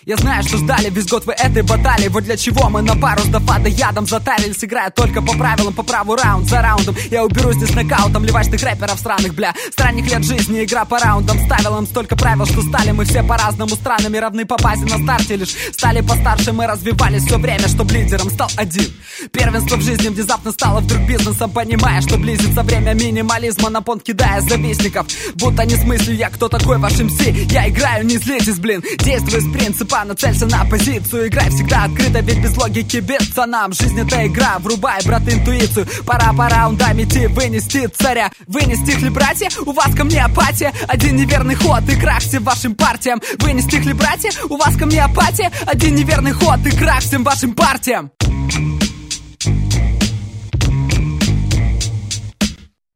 Я знаю, что ждали весь год вы этой баталии. Вот для чего мы на пару с дофада ядом затарились. Играя только по правилам, по праву раунд за раундом. Я уберусь здесь нокаутом, ливачных рэперов странных, бля. Странных лет жизни, игра по раундам. Ставил им столько правил, что стали мы все по-разному странами. Равны по базе на старте, лишь стали постарше. Мы развивались все время, чтоб лидером стал один. Первенство в жизни внезапно стало вдруг бизнесом. Понимая, что близится время минимализма. На понт кидая завистников, будто не смыслю я, кто такой ваш МС. Я играю, не злитесь, блин. Действуй с принципа, нацелься на позицию. Играй всегда открыто, ведь без логики без пацанам. Жизнь это игра, врубай, брат, интуицию. Пора по раундам идти, вынести царя. Вы не стихли, братья, у вас ко мне апатия. Один неверный ход и крах всем вашим партиям. Вы не стихли, братья, у вас ко мне апатия. Один неверный ход и крах всем вашим партиям.